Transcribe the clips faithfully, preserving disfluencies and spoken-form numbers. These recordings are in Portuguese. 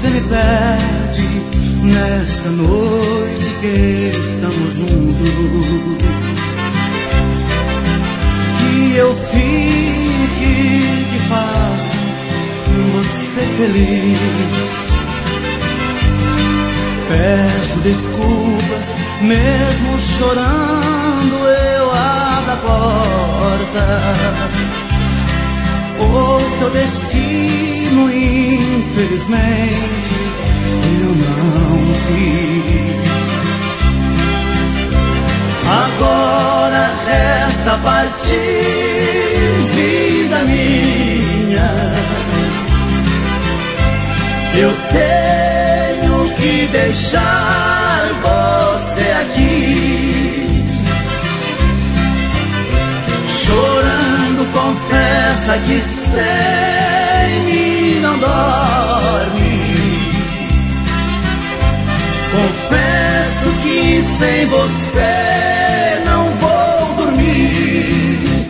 Você me pede nesta noite que estamos juntos, que eu fique, que faça você feliz. Peço desculpas, mesmo chorando eu abro a porta. O seu destino, infelizmente, eu não fiz. Agora resta partir, vida minha. Eu tenho que deixar você aqui. Chorando, confessa que sem mim não dorme. Confesso que sem você não vou dormir.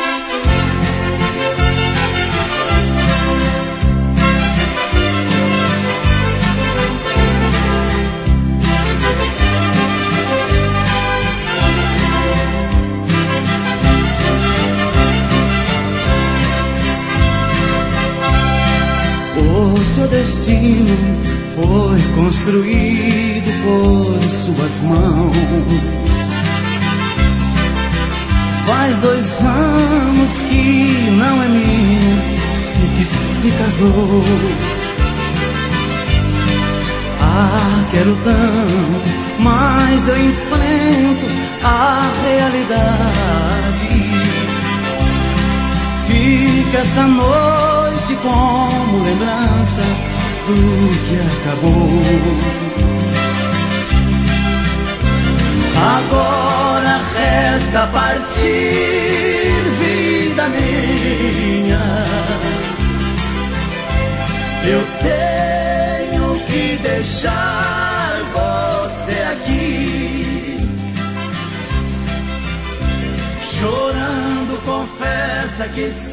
O seu destino foi construído por suas mãos. Faz dois anos que não é minha e que se casou. Ah, quero tanto, mas eu enfrento a realidade. Fica esta noite como lembrança do que acabou. Agora resta partir, vida minha. Eu tenho que deixar você aqui. Chorando, confessa que